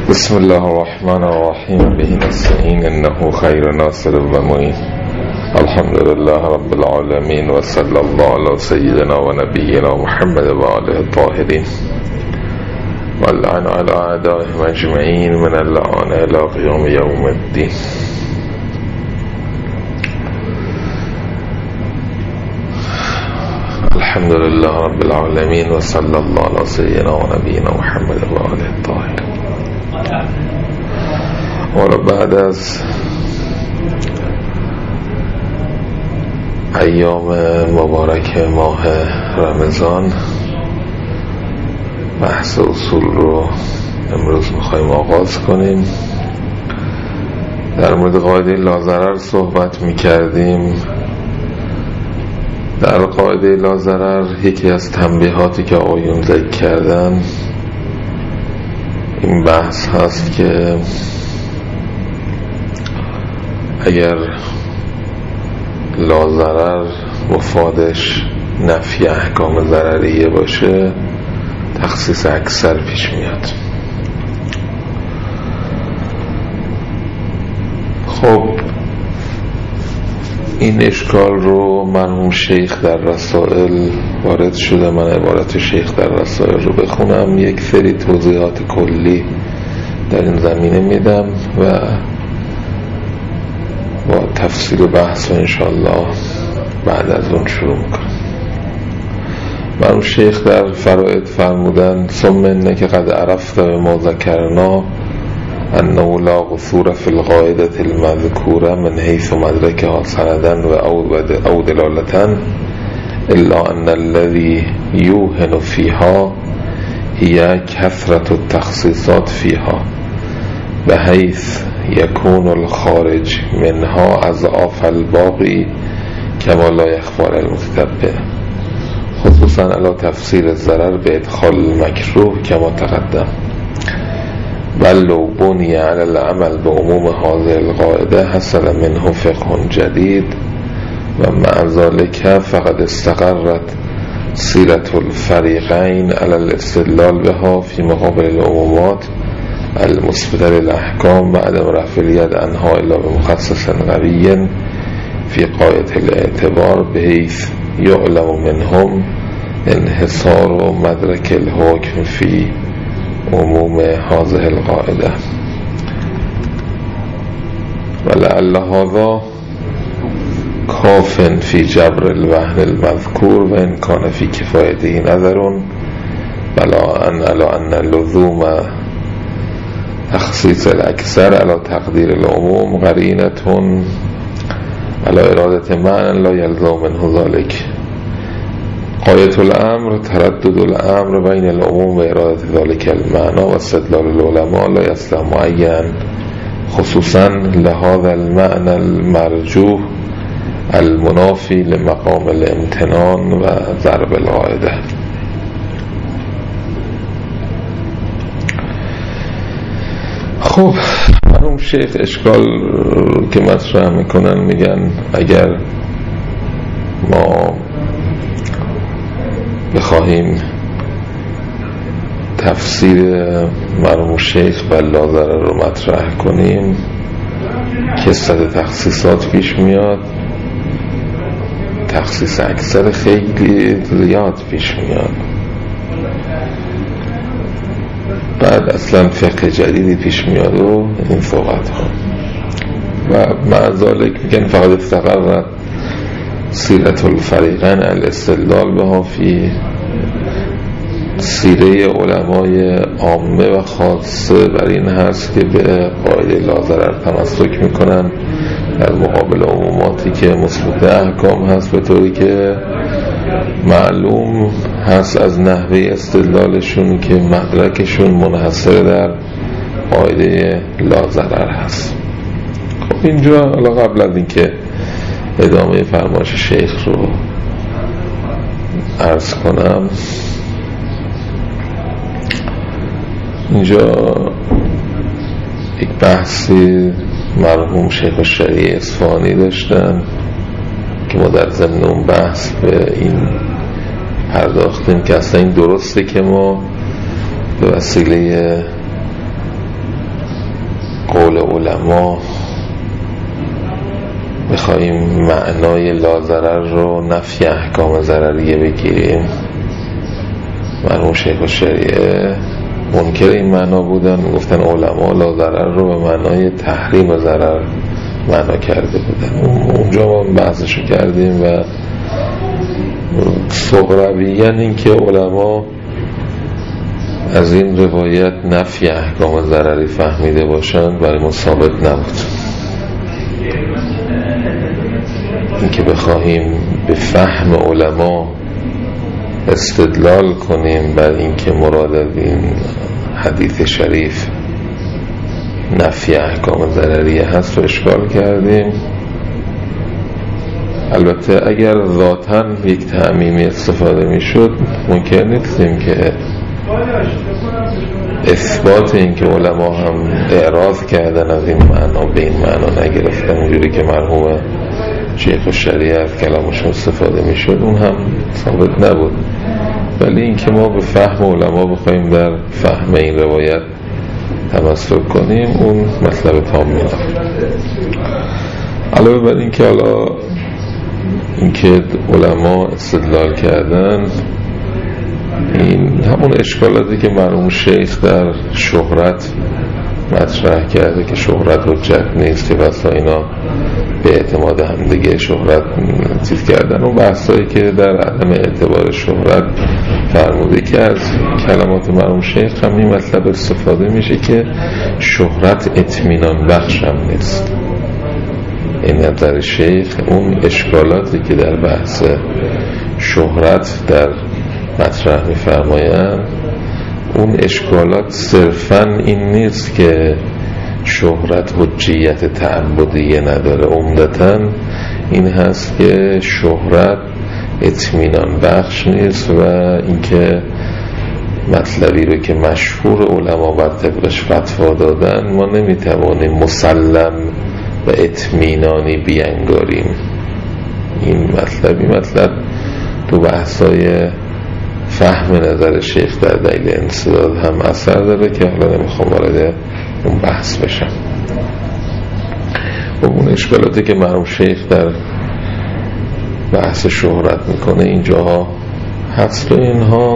بسم الله الرحمن الرحیم. به نستعین انه خیر ناصر و معین. الحمد لله رب العالمین و صلی الله علی سیدنا و نبینا محمد و آله الطاهرین و اللعن علی اعدائهم اجمعین من اللعان الی قیام یوم الدین. الحمد لله رب العالمین و صلی الله علی سیدنا و نبینا محمد و آله الطاهرین. و بعد از ایام مبارک ماه رمضان بحث اصول رو امروز میخوایم آغاز کنیم. در مورد قاعده لاضرر صحبت میکردیم. در قاعده لاضرر یکی از تنبیهاتی که آقایون ذکر کردن این بحث هست که اگر لاضرر مفادش نفی احکام ضرریه باشه تخصیص اکثر پیش میاد. خب این اشکال رو مرحوم شیخ در رسائل وارد شده. من عبارت شیخ در رسائل رو بخونم، یک سری توضیحات کلی در این زمینه میدم و با تفصیل بحث و انشاءالله بعد از اون شروع میکنم. مرحوم شیخ در فرائد فرمودن ثم انک قد عرفت ما ذکرنا انه لا قصور فی القاعده المذکوره من حیث مدرکها سندا و او دلالتا الا ان الذي یوهن فیها هي کثرة التخصیصات فیها بحیث یکون الخارج منها اضعاف الباقی کما لا یخفی علی المتتبع خصوصا علی تفسیر الضرر به ادخال المکروه کما تقدم. بل لو بنی علی العمل به عموم هذه القاعده حصل منه فقه جدید و مع ذلك فقد استقرت سیرة الفریقین علی الاستدلال بها فی مقابل العمومات المثبتة للأحكام بعد رفع اليد عنها إلا بمخصص قوي في قاعدة الاعتبار بحيث يعلم منهم انحصار مدرك الحكم في عموم هذه القاعدة ولعل هذا كاف في جبر الوهن المذكور وإن كان في كفايته نظر بلا أن اللزوم تخصیص الاکثر علی تقدیر العموم قرینة علی ارادة معنی لا یلزم منه ذلك. غایة الامر تردد الامر بین العموم و ارادة ذلك المعنی و استدلال العلماء لا یصلح معین خصوصا لهذا المعنى المرجوح المنافی لمقام الامتنان و ضرب القاعده. خب مرحوم شیخ اشکال که مطرح میکنن میگن اگر ما بخواهیم تفسیر مرحوم شیخ و لاضرر رو مطرح کنیم کثرت تخصیصات پیش میاد، تخصیص اکثر خیلی زیاد پیش میاد، بعد اصلا فقه جدیدی پیش میاد و این صحبت ها و مع ذالک میگن فقط استقرت سیرة الفریقین الاستدلال بها فی سیره علمای عامه و خاصه بر این هست که به قاعده لاضرر تمسک میکنن در مقابل عموماتی که مثبت احکام هست، به طوری که معلوم هست از نحوه استدلالشون که مدرکشون منحصر در قاعده لاضرر هست. خب اینجا قبل از اینکه ادامه فرمایش شیخ رو عرض کنم، اینجا یک بحثی مرحوم شیخ الشریعه اصفهانی داشتن که ما در ضمن اون بحث به این پرداختیم که اصلا این درسته که ما به وسیله قول علما بخواهیم معنای لازرر رو نفی احکام ضرریه بگیریم، مرحوم شیخ الشریعه منکر این معنا بودن، گفتن علما لازرر رو به معنای تحریم ضرر معنا کرده بودن. اونجا ما بحثشو کردیم و صغرویاً این که علما از این روایت نفی احکام ضرری فهمیده باشند برای ما ثابت نبود. این که بخواهیم به فهم علما استدلال کنیم بر این که مراد از این حدیث شریف نفی احکام ضرریه هست رو اشکال کردیم. البته اگر ذاتاً یک تعمیمی استفاده می شد ممکن نیستیم که اثبات این که علما هم اعراض کردن از این معنا به این معنا نگرفتن اونجوری که مرحوم شیخ الشریعه از کلامشون استفاده می شد اون هم ثابت نبود. ولی این که ما به فهم علما بخوایم در فهم این روایت تمسک کنیم اون مطلب تام می نفت. علاوه بر این که حالا این که علما استدلال کردن این همون اشکالاتی که مرحوم شیخ در شهرت مطرح کرده که شهرت حجت نیست که بسا اینا به اعتماد هم دیگه شهرت چیز کردن، اون بحثایی که در عدم اعتبار شهرت فرموده که از کلمات مرحوم شیخ هم این مطلب استفاده میشه که شهرت اطمینان بخش هم نیست. این نظر شیخ اون اشکالاتی که در بحث شهرت در مطرح می‌فرمایند اون اشکالات صرفاً این نیست که شهرت حجیت تعبدیه نداره، عمدتاً این هست که شهرت اطمینان بخش نیست و اینکه مطلبی رو که مشهور علما بر طبقش فتوا دادن ما نمیتوانیم مسلم و اطمینانی بیانگاریم. این مطلب تو بحثای فهم نظر شیخ در دلیل انسداد هم اثر داره که حالا نمیخوام وارد اون بحث بشم. و اون اشکالاتی که مرحوم شیخ در بحث شهرت میکنه اینجاها هست و اینها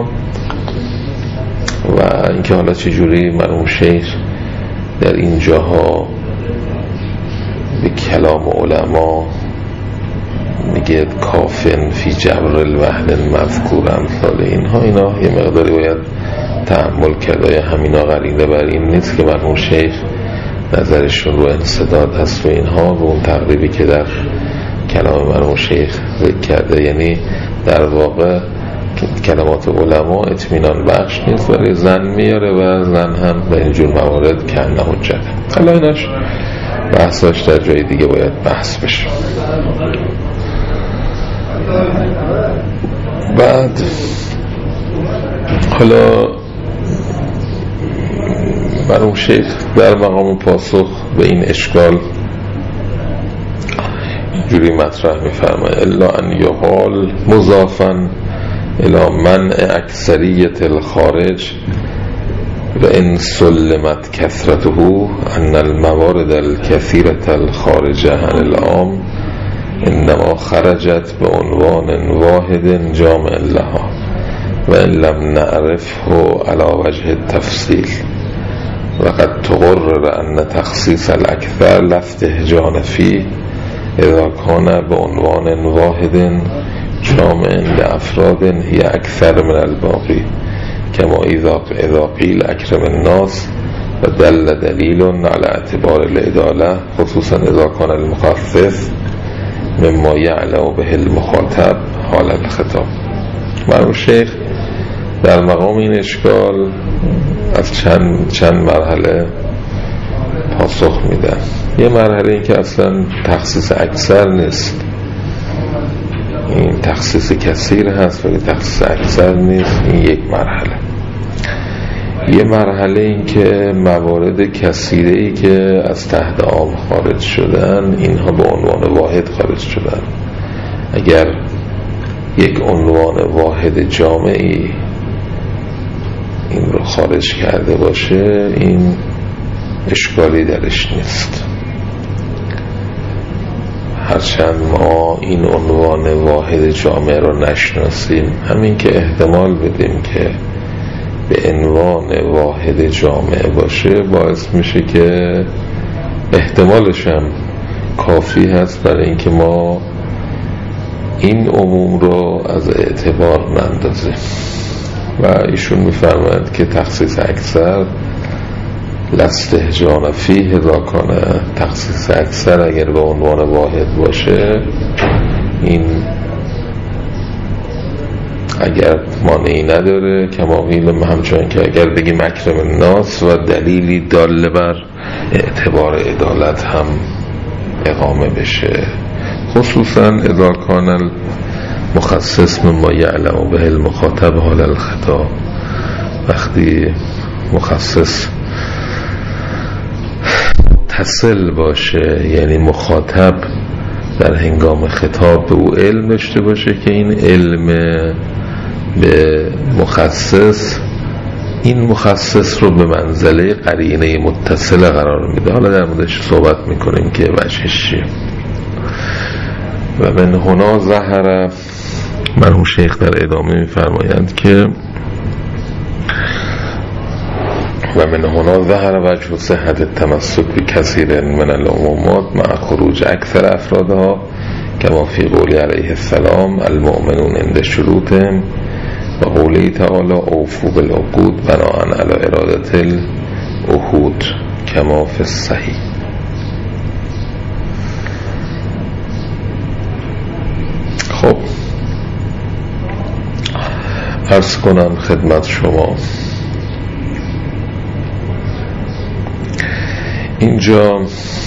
و اینکه حالا چجوری مرحوم شیخ در اینجاها به کلام علما میگه کافن فی جبر الوهن مذکور امثال اینا یه مقداری باید تأمل کرد. آیا همینا قرینه بر این نیست که مرحوم شیخ نظرشون رو انسداد هست و اینها به اون تقریبی که در کلام مرحوم شیخ ذکر کرده، یعنی در واقع کلمات علما اطمینان بخش نیست ولی زن میاره و زن هم به اینجور موارد کنه حجت. حالا ایناش بحثاش در جای دیگه باید بحث بشه. بعد حالا مرحوم شیخ در مقام پاسخ به این اشکال اینجوری مطرح می‌فرماید الا ان یقال مضافا الی منع اکثریت الخارج و ان سلمت کثرته ان الموارد الكثيرة الخارجة عن العام انما خرجت به عنوان واحد جامع لها و ان لم نعرفه على وجه التفصیل و قد تقرر ان تخصیص الاکثر لا استهجان فيه اذا كان به عنوان واحد جامع لافراد هي اکثر من الباقی كما اذا قیل اکرم الناس و دل دلیل على اعتبار العدالة خصوصا اذا كان المخصص مما یعلم به المخاطب حال الخطاب. مرحوم شیخ در مقام این اشکال از چند مرحله پاسخ میدن. یه مرحله این که اصلا تخصیص اکثر نیست، این تخصیص کثیر هست ولی تخصیص اکثر نیست، این یک مرحله. یه مرحله این که موارد کثیره‌ای که از تحت عام خارج شدن اینها به عنوان واحد خارج شدن. اگر یک عنوان واحد جامعی این رو خارج کرده باشه این اشکالی درش نیست، هرچند ما این عنوان واحد جامع رو نشناسیم. همین که احتمال بدیم که به عنوان واحد جامع باشه باعث میشه که احتمالش هم کافی هست برای اینکه ما این عموم رو از اعتبار نندازیم. و ایشون میفرماید که تخصیص اکثر لاستهجان فیه اذا کان، تخصیص اکثر اگر به عنوان واحد باشه این اگر مانعی نداره، کما قیل، همچنان که اگر بگیم اکرم الناس و دلیلی دال بر اعتبار عدالت هم اقامه بشه، خصوصا اذا کان المخصص مما یعلم به المخاطب حال الخطا. وقتی مخصص متصل باشه، یعنی مخاطب در هنگام خطاب به او علم داشته باشه که این علم به مخصص، این مخصص رو به منزله قرینه متصل قرار میده. حالا در موردش صحبت میکنیم که وجهش چیه. و من هنا ظهر، مرحوم شیخ در ادامه میفرمایند که و من هنا ظهر وجه صحت التمسک بکثیر من العمومات مع خروج اکثر افرادها کما فی قولی علیه السلام المؤمنون عند شروطهم و قولی تعالی اوفوا بالعقود بناء علی ارادت العهود کما فی الصحیح. خب عرض کنم خدمت شما، اینجا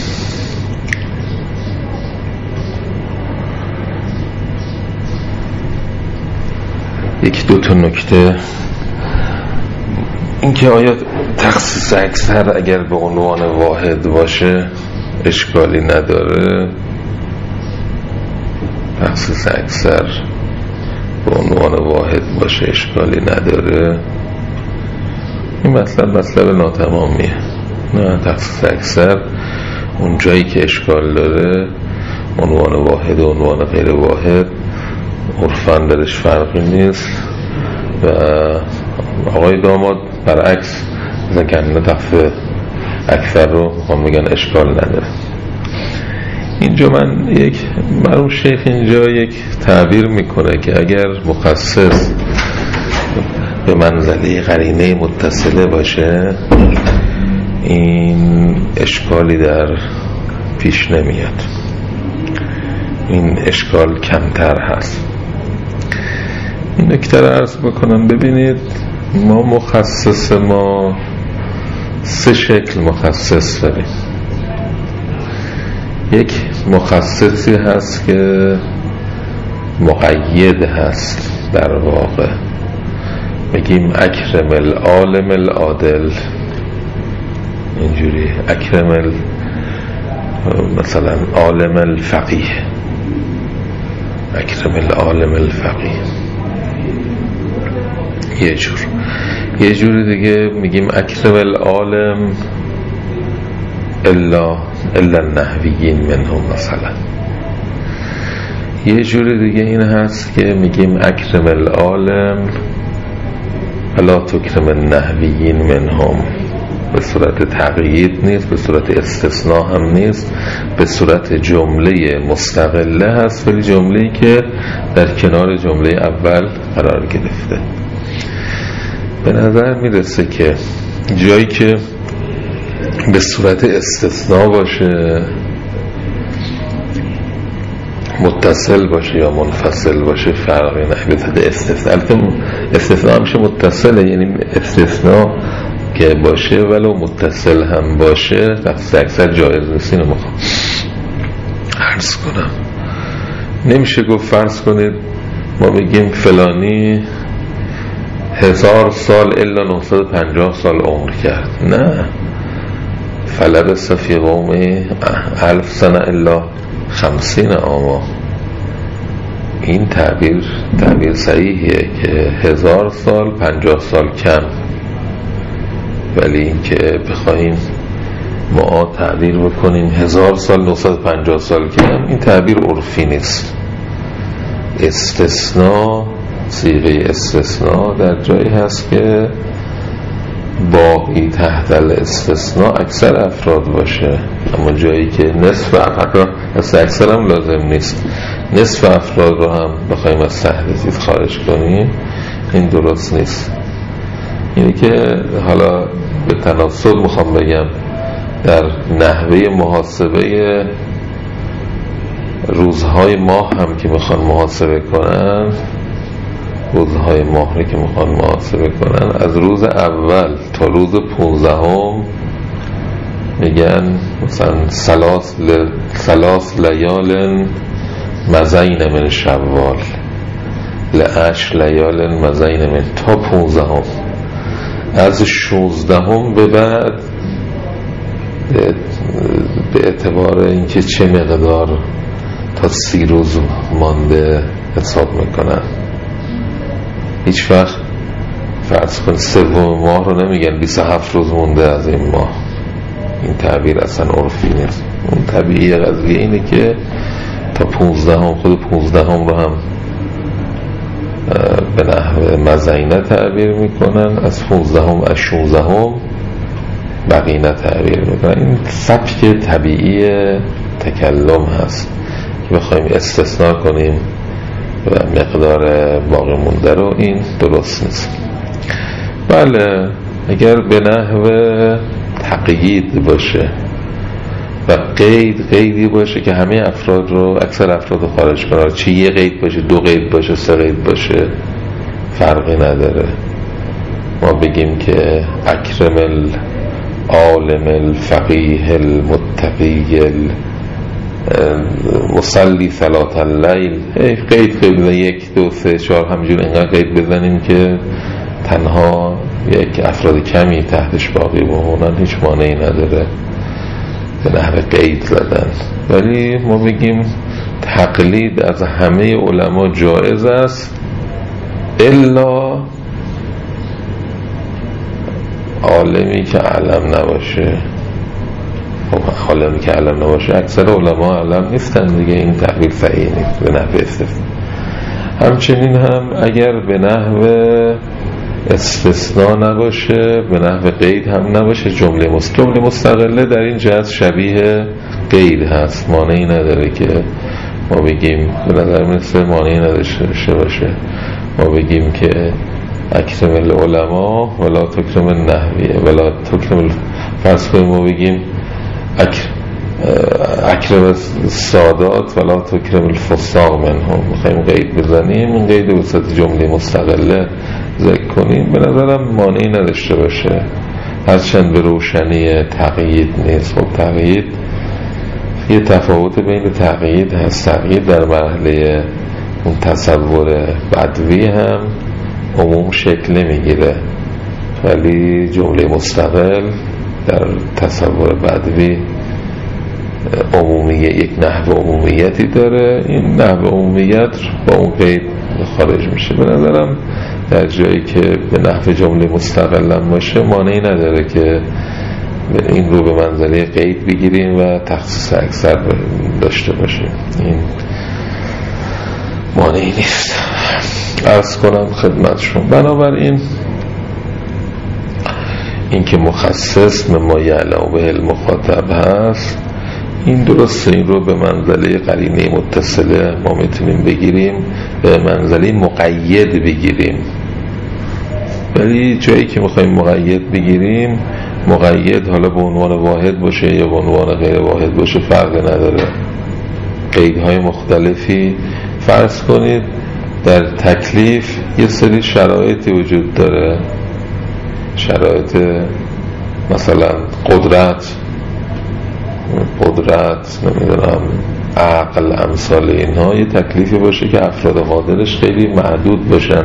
یکی دو تا نکته، اینکه آیا تخصیص اکثر اگر به عنوان واحد باشه اشکالی نداره، تخصیص اکثر به عنوان واحد باشه اشکالی نداره. این مطلب ناتمامیه. نه، تخصیص اکثر اون جایی که اشکال داره، عنوان واحد و عنوان غیر واحد، عرفاً درش فرقی نیست. و آقای داماد برعکس میگن تخصیص اکثر رو هم میگن اشکال نداره. اینجا مرحوم شیخ اینجا یک تعبیر میکنه که اگر مخصص به منزله قرینه متصله باشه این اشکالی در پیش نمیاد، این اشکال کمتر هست. این نکته رو عرض بکنم. ببینید ما مخصص ما سه شکل مخصص داریم. یک مخصصی هست که مقید هست، در واقع بگیم اکرم العالم العادل، اینجوری اکرم مثلا عالم الفقیه، اکرم العالم الفقیه یه جور دیگه میگیم اکرم العالم الا النحویین منهم مثلا. یه جور دیگه این هست که میگیم اکرم العالم الا تکرم النحویین منهم، به صورت تقیید نیست، به صورت استثناء هم نیست، به صورت جمله مستقله هست، ولی جمله‌ای که در کنار جمله اول قرار گرفته. به نظر میرسه که جایی که به صورت استثناء باشه، متصل باشه یا منفصل باشه فرقی نمیکنه. استثناء همیشه متصله، یعنی استثناء که باشه ولو متصل هم باشه تخصیص اکثر جایز نیست. اینو میخوام عرض کنم. نمیشه گفت فرض کنید ما بگیم فلانی 1000 سال الا 950 سال عمر کرد. نه، فلبث فی قومه 1000 سنه الا 50 عاما. این تعبیر صحیحیه که 1000 سال 50 سال کم، ولی این که بخواهیم ما تعبیر بکنیم 1000 سال 950 سال که هم این تعبیر عرفی نیست. استثناء، صیغه استثناء در جایی هست که باقی تحت الاستثناء اکثر افراد باشه، اما جایی که نصف افراد، اکثر هم لازم نیست، نصف افراد رو هم بخوایم از تحت خارج کنیم، این درست نیست. اینی که حالا به تناسب میخوام بگم در نحوه محاسبه روزهای ماه هم که میخوان محاسبه کنن، روزهای ماهی که میخوان محاسبه کنن، از روز اول تا روز 15 میگن مثلا ثلاث لیال مزین من شوال لعشر لیال مزین من تا 15. از 16 به بعد به اعتبار اینکه چه مقدار تا 30 روز مانده حساب میکنن. هیچ وقت فرض کن 3 ماه رو نمیگن 27 روز مونده از این ماه. این تعبیر اصلا عرفی نیست. اون طبیعی قضیه اینه که تا 15 خود 15 رو هم به نحو مزینه تعبیر میکنن، از 15 از 16 بقینه تعبیر میکنن. این سبک طبیعی تکلم هست که بخوایم استثناء کنیم و مقدار باقی مونده رو، این درست نیست. بله اگر به نحو تقیید باشه و قیدی باشه که همه افراد رو، اکثر افراد رو خارج کنه، چه یه قید باشه، 2 قید باشه، 3 قید باشه، فرقی نداره. ما بگیم که اکرم العالم الفقیه المتقی مصلی صلاة اللیل، قید 1 2 3 4 همجور اینقدر قید بزنیم که تنها یک افراد کمی تحتش باقی بمونن، هیچ مانعی نداره به نحو قید زدن. ولی ما بگیم تقلید از همه علما جایز است الا عالمی که علم نباشه. خب عالمی که علم نباشه اکثر علما علم نیستن دیگه، این تعبیر صحیح نیست به نحو استثناء. همچنین هم اگر به نحو استثناء نباشه، به نحو قید هم نباشه، جمله مستقله در این جهت شبیه قید هست، مانعی نداره که ما بگیم، به نظر مثل مانعی نداشته باشه ما بگیم که اکرم العلماء ولا تکرم النحویه ولا تکرم فرض کنیم ما بگیم اکرم السادات ولا تکرم الفساق منهم، میخوایم قید بزنیم، این قید وسط جمله مستقله ذکر کنیم، به نظرم مانعی نداشته باشه، هرچند به روشنی تقیید نیست. خب تقیید یه تفاوت بین تقیید هست، تقیید در مرحله اون تصور بدوی هم عموم شکل نمیگیره، ولی جمله مستقل در تصور بدوی عمومیه، یک نحو عمومیتی داره، این نحو عمومیت با اون قید خارج میشه. به نظرم در جایی که به نحو جمله مستقل هم باشه مانعی نداره که این رو به منزله قید بگیریم و تخصیص اکثر داشته باشیم، این مانعی نیست. عرض کنم خدمتشون بنابراین این که مخصص ما یعلم به المخاطب هست، این درسته، این رو به منزله قرینه متصله ما میتونیم بگیریم، به منزله مقید بگیریم، ولی جایی که میخوایم مقید بگیریم، مقید حالا به عنوان واحد باشه یا به عنوان غیر واحد باشه فرق نداره، قیدهای مختلفی. فرض کنید در تکلیف یه سری شرایطی وجود داره، شرایط مثلا قدرت نمیدونم عقل، امثال اینها، یه تکلیفی باشه که افراد قادرش خیلی محدود باشن،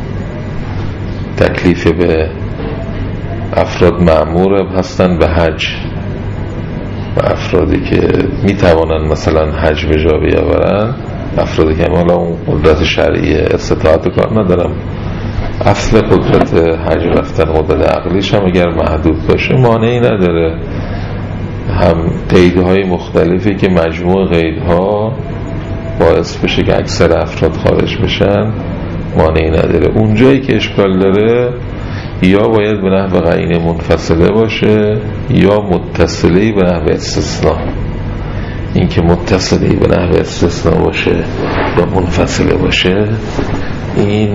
تکلیف به افراد مأمور هستن به حج و افرادی که میتوانن مثلا حج به جا بیاورن، افرادی که حالا اون قدرت شرعی استطاعت کار ندارن، اصل قدرت حج رفتن قدرت عقلیش هم اگر محدود باشه مانعی نداره هم قیدهای مختلفی که مجموع قیدها باعث بشه که اکثر افراد خارج بشن مانعی نداره. اونجایی که اشکال داره یا باید به نحو قرینه منفصله باشه یا متصله به نحو استثناء. این که متصله به نحو استثناء باشه یا منفصله باشه، این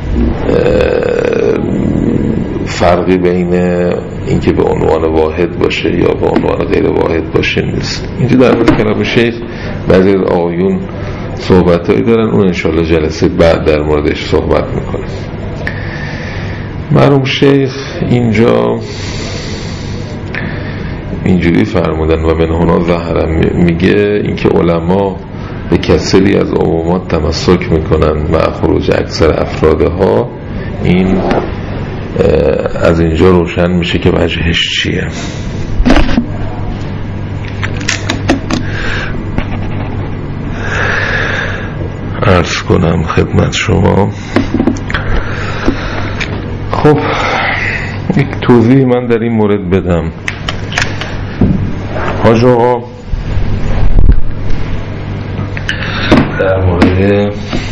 فرقی بین اینکه به عنوان واحد باشه یا به عنوان غیر واحد باشه نیست. اینجا در مورد کلام شیخ بعضی از آیون صحبتایی دارن، اون انشاءالله جلسه بعد در موردش صحبت میکنه. مرحوم شیخ اینجا اینجوری فرمودن و من هنا ظهرم، میگه اینکه علما به کسری از عمومات تمسک میکنن مع خروج اکثر افرادها، این از اینجا روشن میشه که وجهش چیه. عرض کنم خدمت شما. خب یک توضیح من در این مورد بدم. حاج آقا در مورد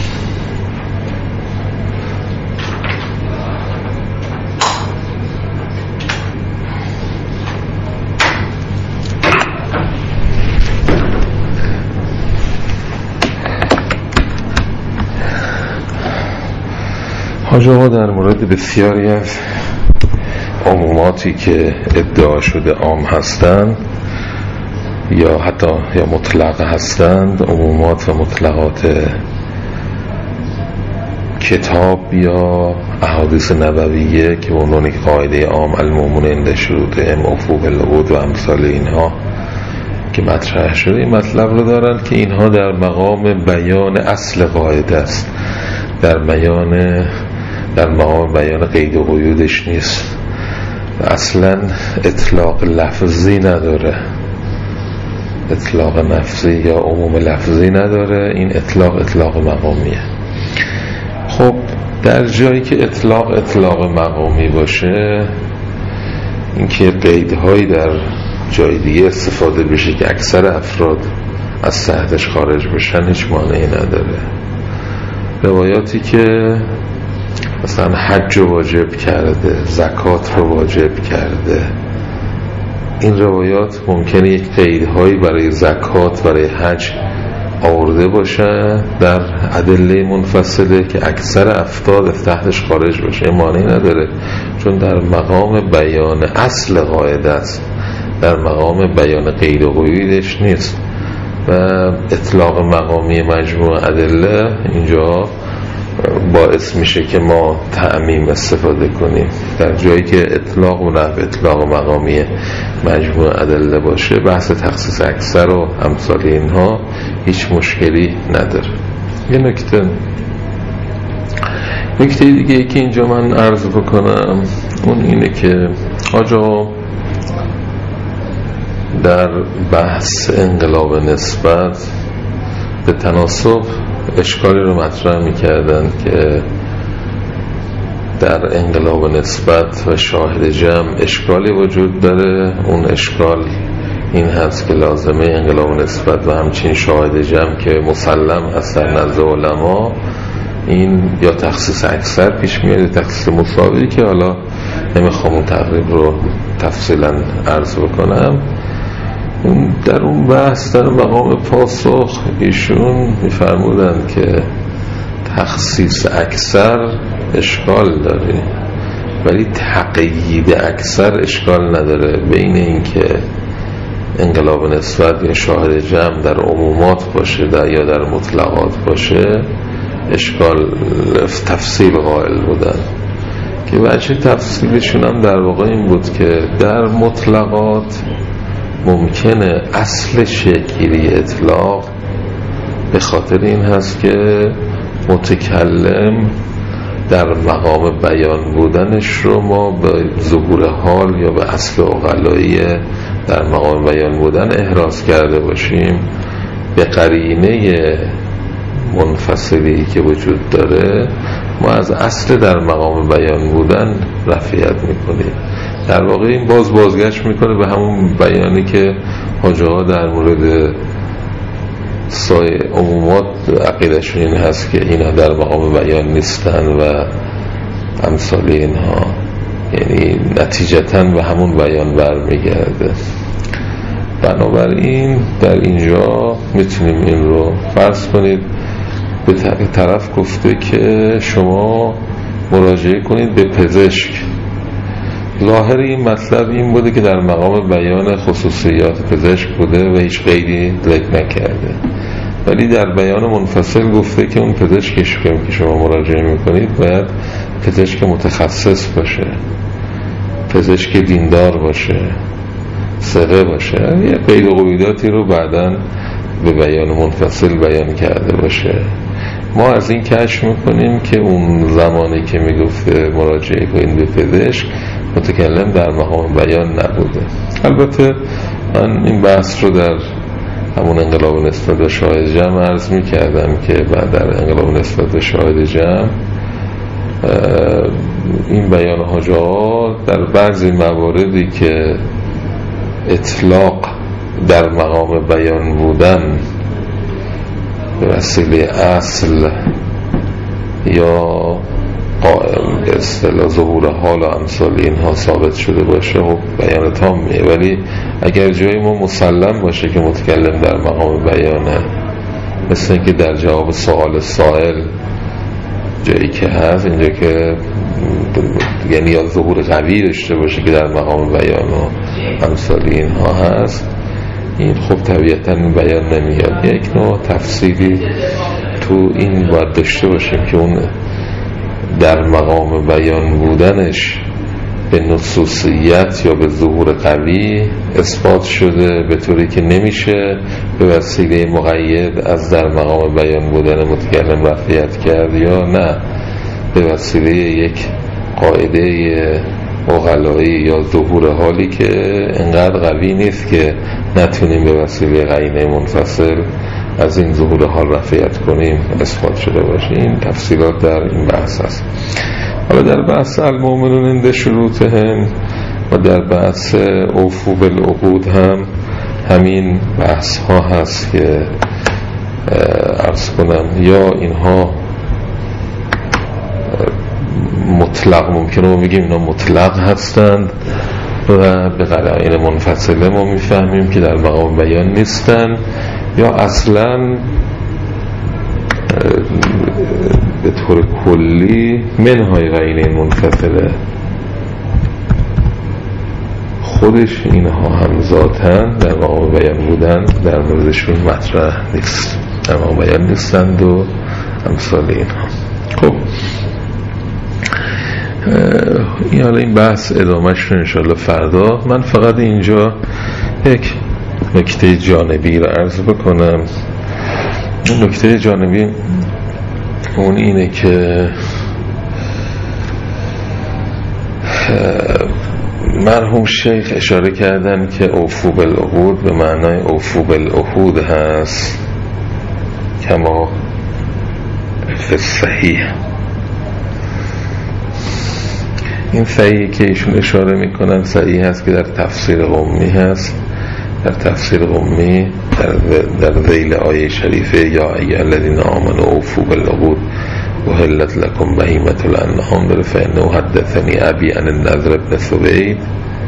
حاج آقا در مورد بسیاری از عموماتی که ادعا شده عام هستند یا حتی یا مطلق هستند، عمومات و مطلقات کتاب یا احادیث نبویه که عنوان قاعده عام المؤمنون عند شروطهم موفو بالعهود و امثال اینها که مطرح شده، این مطلب رو دارن که اینها در مقام بیان اصل قاعده است، در مقام بیان قید و قیودش نیست، اصلا اطلاق لفظی نداره، اطلاق نفسی یا عموم لفظی نداره، این اطلاق مقامیه. خب در جایی که اطلاق مقامی باشه، اینکه قیدهایی در جای دیگه استفاده بشه که اکثر افراد از تحتش خارج بشن، هیچ مانعی نداره. روایاتی که مثلا حج رو واجب کرده، زکات رو واجب کرده، این روایات ممکنه یک قیدهایی برای زکات، برای حج آورده باشه در ادله منفصله که اکثر افراد از تحتش خارج باشه، مانعی نداره، چون در مقام بیان اصل قاعده است، در مقام بیان قید و قیودش نیست. و اطلاق مقامی مجموع ادله اینجا باعث میشه که ما تعمیم استفاده کنیم. در جایی که اطلاق و نحو اطلاق مقامی مجموع ادله باشه، بحث تخصیص اکثر و امثال اینها هیچ مشکلی نداره. یه نکته دیگه که اینجا من عرض بکنم اون اینه که آجا در بحث انقلاب نسبت به تناسب اشکالی رو مطرح می‌کردن که در انقلاب نسبت و شاهد جمع اشکالی وجود داره. اون اشکال این هست که لازمه انقلاب نسبت و همچنین شاهد جمع که مسلم هست در نزد علما، این یا تخصیص اکثر پیش میاد یا تخصیص مساوی، که حالا نمیخوام اون تقریب رو تفصیلا عرض بکنم. در اون بحث در مقام پاسخ ایشون میفرمودن که تخصیص اکثر اشکال داره ولی تقیید اکثر اشکال نداره. بین این که انقلاب نسبت یا شاهد جمع در عمومات باشه یا در مطلقات باشه اشکال تفصیل قائل بودن، که وجه تفصیلشون هم در واقع این بود که در مطلقات ممکنه اصل شکلی اطلاق به خاطر این هست که متکلم در مقام بیان بودنش رو ما به ظهور حال یا به اصل عقلایی در مقام بیان بودن احراز کرده باشیم، به قرینه منفصلی که وجود داره ما از اصل در مقام بیان بودن رفعیت میکنیم. در واقع این بازگشت میکنه به همون بیانی که حاجه ها در مورد سایر عمومات عقیدهشون این هست که اینا در مقام بیان نیستن و امثال اینها، یعنی نتیجتاً به همون بیان برمیگرده. بنابراین در اینجا میتونیم این رو فرض کنید به طرف گفته که شما مراجعه کنید به پزشک. ظاهر این مطلب این بوده که در مقام بیان خصوصیات پزشک بوده و هیچ قیدی ذکر نکرده، ولی در بیان منفصل گفته که اون پزشکی که شما مراجعه میکنید باید پزشک متخصص باشه، پزشک دیندار باشه، ثقه باشه. یه قید و قیوداتی رو بعداً به بیان منفصل بیان کرده باشه. ما از این کشف میکنیم که اون زمانی که میگفته مراجعه کنید به پزشک، متکلم در مقام بیان نبوده. البته من این بحث رو در همون انقلاب نسبت به شاهد جمع عرض میکردم که بعد در انقلاب نسبت به شاهد جمع این بیان حاجه ها در بعضی مواردی که اطلاق در مقام بیان بودن به وسیله اصل یا قائم به اصطلاح ظهور حال و امثال اینها ثابت شده باشه و بیان تامیه، ولی اگر جایی ما مسلم باشه که متکلم در مقام بیانه، مثل اینکه در جواب سوال سائل جایی که هست اینجا که یعنی یا ظهور قوی داشته باشه که در مقام بیان و امثال اینها هست، این خب طبیعتاً بیان نمیاد. یک نوع تفسیری تو این باید داشته باشیم که اون در مقام بیان بودنش به نصوصیت یا به ظهور قوی اثبات شده، به طوری که نمیشه به وسیله مقید از در مقام بیان بودن متکلم رفعیت کرد، یا نه به وسیله یک قاعده عقلایی یا ظهور حالی که انقدر قوی نیست که نتونیم به وسیله قرینه منفصل از این ظهور حال رفعیت کنیم اثبات شده باشه. این تفصیلات در این بحث هست. حالا در بحث المؤمنون عند شروطهم و در بحث اوفوا بالعقود هم همین بحث ها هست که عرض کنم یا اینها مطلق، ممکنه ما بگیم اینا مطلق هستند و به قرائن منفصله ما میفهمیم که در مقام بیان نیستن، یا اصلا به طور کلی منهای قرینه منفصله خودش اینها هم ذاتن در مقام بیان بودن در موردشون مطرح نیست، در مقام بیان نیستند و امثال اینها. خب این حالا این بحث ادامهش رو انشاءالله فردا. من فقط اینجا یک نکته جانبی رو عرض بکنم. نکته جانبی اون اینه که مرحوم شیخ اشاره کردن که اوفوا بالعقود به معنای اوفوا بالعهود هست کما فی الصحیح. این صحیحی که ایشون اشاره میکنن صحیح هست که در تفسیر قمی هست. در تفسیر قمی در ذیل آیه شریفه یا ایها الذین آمنوا اوفوا بالعقود احلت لکم بهیمة الانعام داره فانه حدثنی ابی عن النضر بن ثوید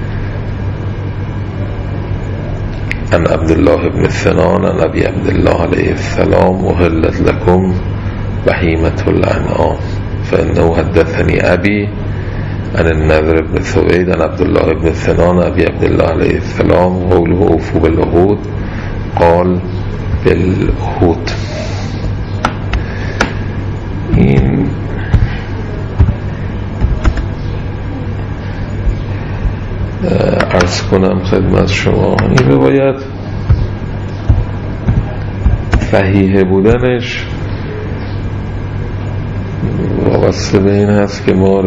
عن عبدالله بن سنان عن ابی عبدالله علیه السلام احلت لکم بهیمة الانعام فانه حدثنی ابی عن النضر بن ثوید عن عبدالله بن سنان ابی عبدالله علیه السلام قوله اوفوا بالعقود قال بالعهود. این عرض کنم خدمت شما این روایت صحیح بودنش وابسته به این هست که ما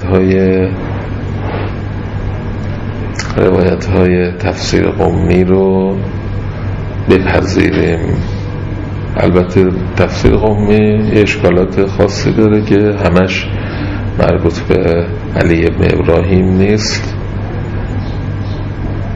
روایت های تفسیر قمی رو بپذیریم. البته تفسیر قمی اشکالات خاصی داره که همش مربوط به علی ابن ابراهیم نیست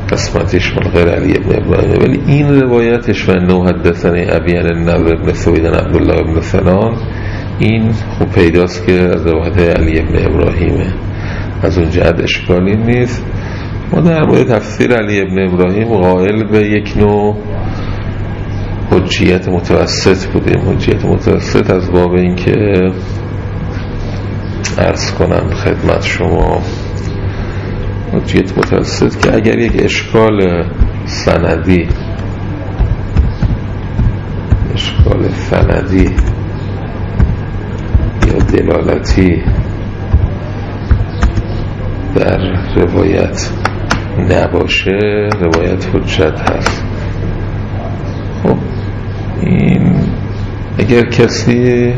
قسمتش مال غیر علی ابن ابراهیم، ولی این روایتش و انه حدثنی ابی عن النضر ابن ثوید عن عبدالله ابن سنان، این خب پیداست که از روایت علی ابن ابراهیمه، از اون جهت اشکالی نیست. ما در مورد تفسیر علی ابن ابراهیم قائل به یک نوع حجیت متوسط بودیم. حجیت متوسط از باب این که عرض کنم خدمت شما، حجیت متوسط که اگر یک اشکال سندی یا دلالتی در روایت نباشه، روایت حجت هست. خب این اگر کسی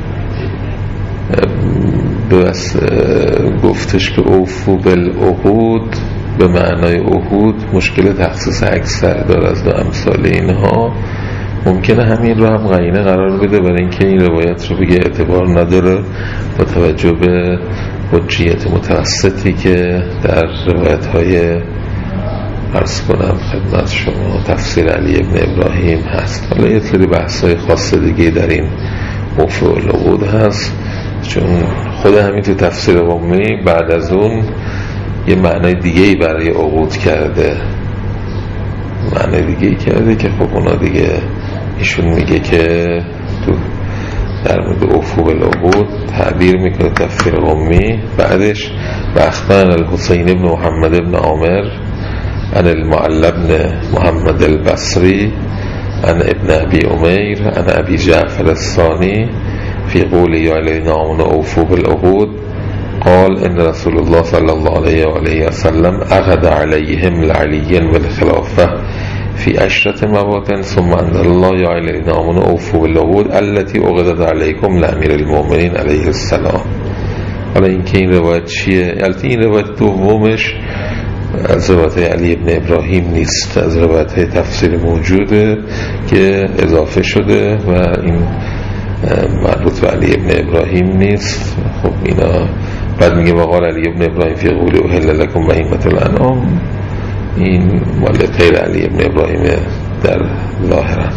گفتش که اوفو بالعقود به معنای عهود مشکل تخصیص اکثر داره از دو امثال اینها، ممکنه همین رو هم قرینه قرار بده برای اینکه این روایت رو بگه اعتبار نداره با توجه به حجیت متوسطی که در روایت های عرض کنم خدمت شما تفسیر علی ابن ابراهیم هست. حالا یه سری بحث‌های خاص دیگه در این اوفو بالعقود هست، چون خود همین تو تفسیر قمی بعد از اون یه معنای دیگه‌ای برای عقود کرده، معنای دیگه‌ای کرده که خب اونا دیگه ایشون میگه که تو در مورد اوفو بالعقود تعبیر میکنه تفسیر قمی. بعدش و اخبرنا الحسین بن محمد بن عامر عن المعلى بن محمد البصري عن ابن ابي امير عن ابي جعفر الثاني في قول يعلن اوفو بالعقود قال ان رسول الله صلى الله عليه وآله وسلم عقد عليهم لعلي بالخلافة في 10 مواطن ثم انزل الله يعلن اوفو بالعقود التي عقدت عليكم لامير المؤمنين عليه السلام. حالا اینکه این روایت چیه؟ البته این روایت دومش از روایت علی ابن ابراهیم نیست، از روایت تفسیر موجوده که اضافه شده و این مربوط به علی ابن ابراهیم نیست. خب اینا بعد میگه وقال علی ابن ابراهیم فی قوله احل لکم بهیمة الانعام، این مال غیر علی ابن ابراهیم در ظاهرا.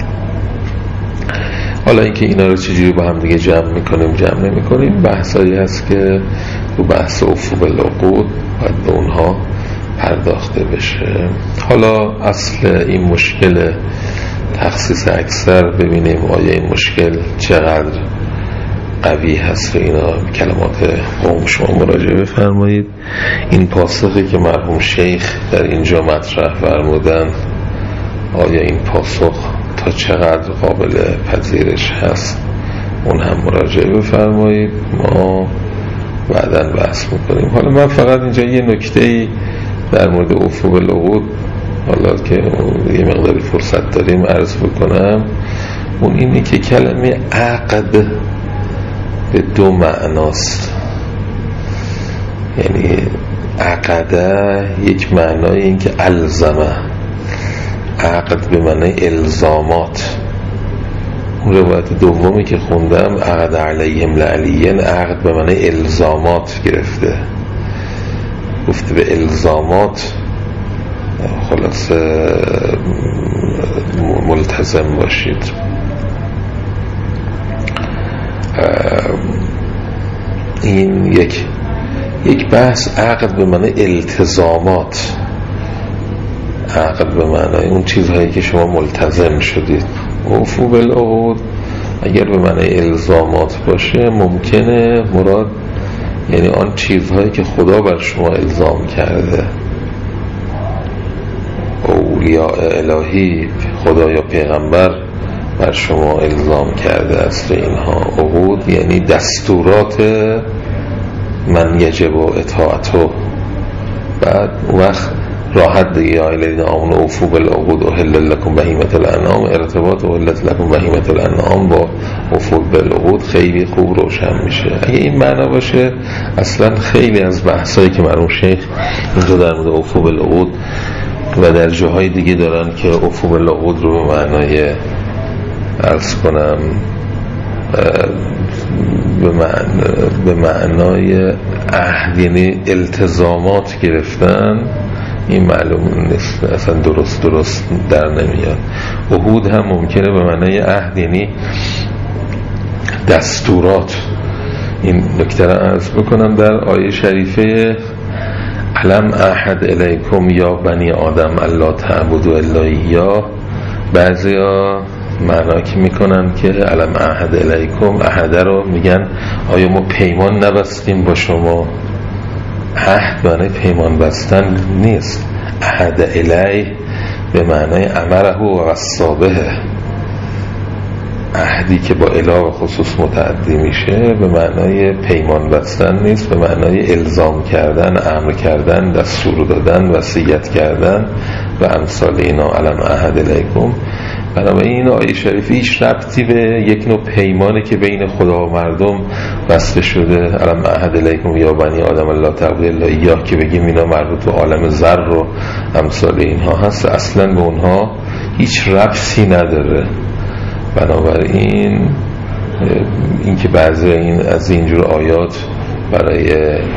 حالا اینکه اینا رو چجوری با هم دیگه جمع میکنیم جمع نمیکنیم بحثایی هست که تو بحث اوفو بالعقود باید به اونها پرداخته بشه. حالا اصل این مشکل تخصیص اکثر ببینیم آیا این مشکل چقدر قوی هست. اینا کلمات قوم شما مراجعه بفرمایید. این پاسخی که مرحوم شیخ در اینجا مطرح فرمودن آیا این پاسخ تا چقدر قابل پذیرش هست اون هم مراجعه بفرمایید، ما بعداً بحث میکنیم. حالا من فقط اینجا یه نکته‌ای در مورد اوفو بالعقود حالا که یه مقداری فرصت داریم عرض بکنم. اون اینه که کلمه عقد به دو معناست، یعنی عقده یک معنای این که الزمه، عقد به معنای الزامات. اون روایت دومی که خوندم عقد علیهم لعلیین، عقد به معنای الزامات گرفته، گفته به الزامات خلاص ملتزم باشید. این یک بحث عقد به معنی التزامات، عقد به معنی اون چیزهایی که شما ملتزم شدید. اوفو بالعقود اگر به معنی الزامات باشه ممکنه مراد یعنی آن چیزهایی که خدا بر شما الزام کرده، اولیاء الهی خدا یا پیغمبر بر شما الزام کرده است به اینها. عقود یعنی دستورات من یجب و اطاعته. بعد وقت راحت دیگه آیلین آمون اوفو بالعقود احل لکم بهیمة الانعام، ارتباط احلت لکم بهیمة الانعام با اوفو بالعقود خیلی خوب روشن میشه. اگه این معنا باشه اصلا خیلی از بحثایی که مرحوم شیخ اینجا در مورد اوفو بالعقود و در جاهای دیگه دارن که اوفو بالعقود رو به معنای عرض کنم به معنای عهد یعنی التزامات گرفتن، این معلوم نیست، اصلا درست در نمیاد. عهود هم ممکنه به معنای عهد، یعنی دستورات. این نکته را عرض بکنم در آیه شریفه علم احد الیکم یا بنی آدم الا تعبدوا الا ایاه، بعضیا معنا که میکنن که علم احد الیکم، احد رو میگن آیا ما پیمان نبستیم با شما؟ عهد معنی پیمان بستن نیست. احد الی به معنای امره و وصابه، عهدی که با اله و خصوص متعدی میشه به معنای پیمان بستن نیست، به معنای الزام کردن، امر کردن، دستور دادن، وصیت کردن و امثال اینا. علم احد الیکم، بنابراین این آیه شریفی هیچ ربطی به یک نوع پیمانی که بین خدا و مردم بسته شده، علم احد الیکم یا بنی آدم الا تعبدوا الا ایاه، که بگیم اینا مربوط به عالم ذر و امثال اینها هست، اصلا به اونها هیچ ربطی نداره. بنابراین این که بعضی از اینجور آیات برای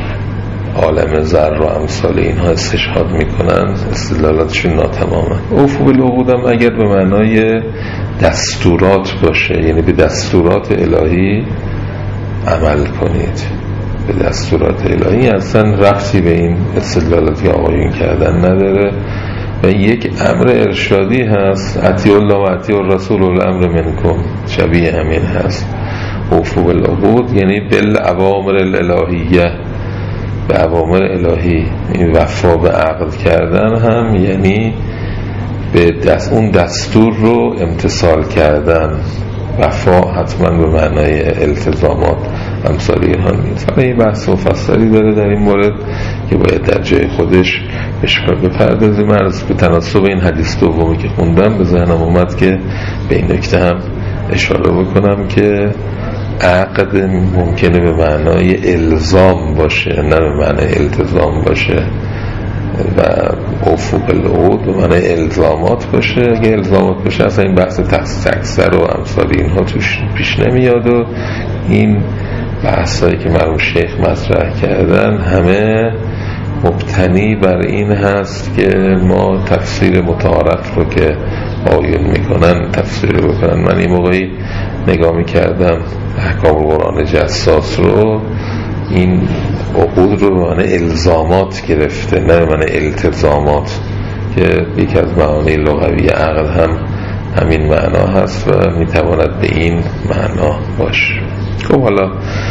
عالم ذر و امثال اینها استشهاد میکنن، استدلالاتشون ناتمامه. اوفوا بالعقود هم اگر به معنای دستورات باشه، یعنی به دستورات الهی عمل کنید، به دستورات الهی، اصلا ربطی به این استدلالاتی آقایون کردن نداره و یک امر ارشادی هست. اطیعوا الله و اطیعوا الرسول و الامر منکم، شبیه همین هست. اوفوا بالعقود یعنی بالاوامر الالهیه، به اوامر الهی. این وفا به عقد کردن هم یعنی به اون دستور رو امتثال کردن. وفا حتما به معنای التزامات امثال اینها نیست. حالا این بحث مفصلی داره در این مورد که باید در جای خودش بپردازیم. عرض به تناسب این حدیث دومی که خوندم به ذهنم اومد که به این نکته هم اشاره بکنم که عقد ممکنه به معنای الزام باشه، نه به معنای التزام باشه، و اوفوا بالعقود به معنای الزامات باشه. اگه الزامات باشه اصلا این بحث تخصیص اکثر و امثال اینها توش پیش نمیاد و این بحثایی که مرحوم شیخ مطرح کردن همه مبتنی بر این هست که ما تفسیر متعارف رو که آیون میکنن تفسیر بکنن. من این موقعی نگاه میکردم احکام قرآن جساس رو، این عقود رو به معنی الزامات گرفته، نه به معنی التزامات، که یکی از معانی لغوی عقد هم همین معنا هست و میتواند به این معنا باشه. خب حالا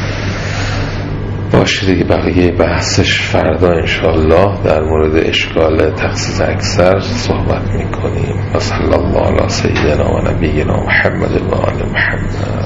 باشه دیگه، بقیه بحثش فردا انشاءالله در مورد اشکال تخصیص اکثر صحبت میکنیم. و صلی الله علی سیدنا و نبینا محمد و آل محمد.